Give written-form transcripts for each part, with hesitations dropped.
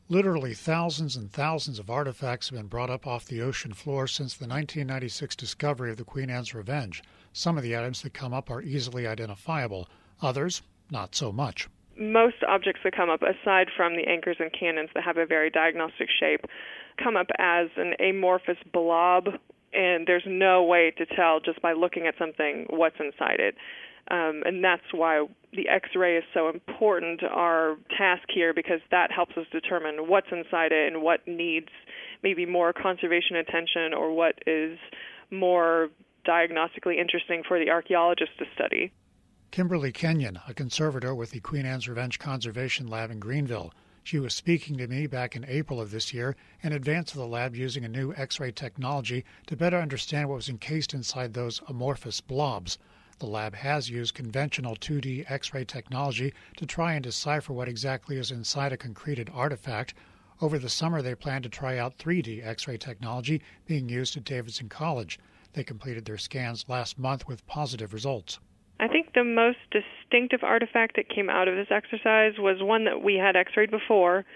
Literally thousands and thousands of artifacts have been brought up off the ocean floor since the 1996 discovery of the Queen Anne's Revenge. Some of the items that come up are easily identifiable, others, not so much. Most objects that come up, aside from the anchors and cannons that have a very diagnostic shape, come up as an amorphous blob, and there's no way to tell just by looking at something what's inside it. And that's why the X-ray is so important to our task here, because that helps us determine what's inside it and what needs maybe more conservation attention or what is more diagnostically interesting for the archaeologist to study. Kimberly Kenyon, a conservator with the Queen Anne's Revenge Conservation Lab in Greenville. She was speaking to me back in April of this year in advance of the lab using a new X-ray technology to better understand what was encased inside those amorphous blobs. The lab has used conventional 2D X-ray technology to try and decipher what exactly is inside a concreted artifact. Over the summer, they plan to try out 3D X-ray technology being used at Davidson College. They completed their scans last month with positive results. I think the most distinctive artifact that came out of this exercise was one that we had X-rayed before,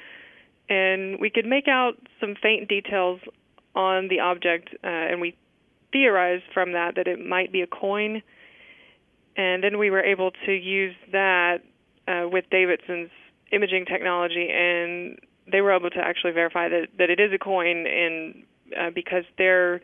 and we could make out some faint details on the object, and we theorized from that it might be a coin. And then we were able to use that with Davidson's imaging technology, and they were able to actually verify that it is a coin, and because their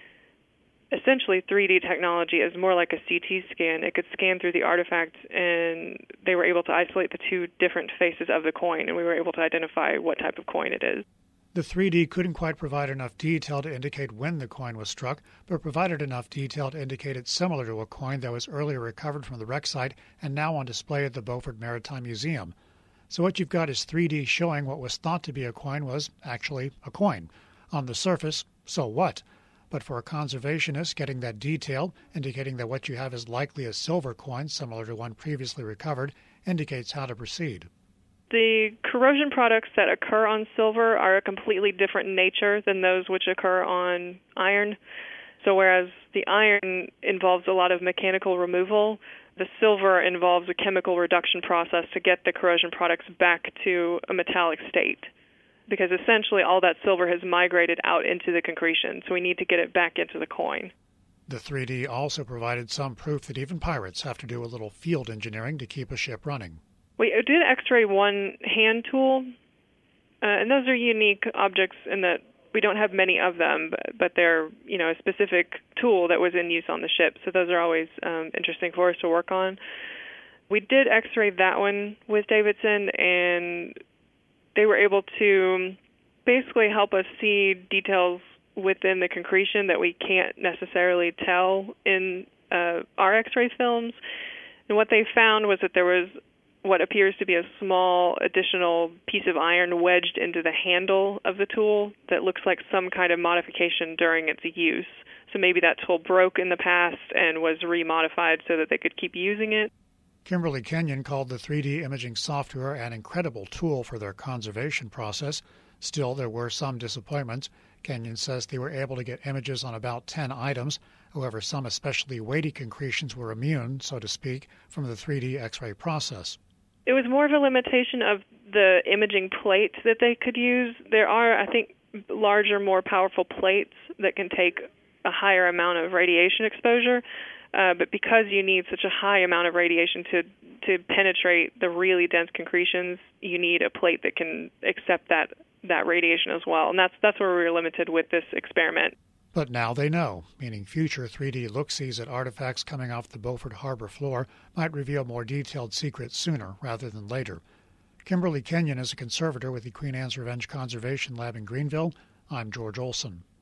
essentially 3D technology is more like a CT scan. It could scan through the artifact, and they were able to isolate the two different faces of the coin, and we were able to identify what type of coin it is. The 3D couldn't quite provide enough detail to indicate when the coin was struck, but provided enough detail to indicate it's similar to a coin that was earlier recovered from the wreck site and now on display at the Beaufort Maritime Museum. So what you've got is 3D showing what was thought to be a coin was actually a coin. On the surface, so what? But for a conservationist, getting that detail, indicating that what you have is likely a silver coin similar to one previously recovered, indicates how to proceed. The corrosion products that occur on silver are a completely different nature than those which occur on iron. So whereas the iron involves a lot of mechanical removal, the silver involves a chemical reduction process to get the corrosion products back to a metallic state. Because essentially all that silver has migrated out into the concretion, so we need to get it back into the coin. The 3D also provided some proof that even pirates have to do a little field engineering to keep a ship running. We did X-ray one hand tool, and those are unique objects in that we don't have many of them, but they're a specific tool that was in use on the ship, so those are always interesting for us to work on. We did X-ray that one with Davidson, and they were able to basically help us see details within the concretion that we can't necessarily tell in our X-ray films. And what they found was that there was what appears to be a small additional piece of iron wedged into the handle of the tool that looks like some kind of modification during its use. So maybe that tool broke in the past and was remodified so that they could keep using it. Kimberly Kenyon called the 3D imaging software an incredible tool for their conservation process. Still, there were some disappointments. Kenyon says they were able to get images on about 10 items. However, some especially weighty concretions were immune, so to speak, from the 3D X-ray process. It was more of a limitation of the imaging plate that they could use. There are, I think, larger, more powerful plates that can take a higher amount of radiation exposure. But because you need such a high amount of radiation to penetrate the really dense concretions, you need a plate that can accept that radiation as well. And that's where we were limited with this experiment. But now they know, meaning future 3D look-sees at artifacts coming off the Beaufort Harbor floor might reveal more detailed secrets sooner rather than later. Kimberly Kenyon is a conservator with the Queen Anne's Revenge Conservation Lab in Greenville. I'm George Olson.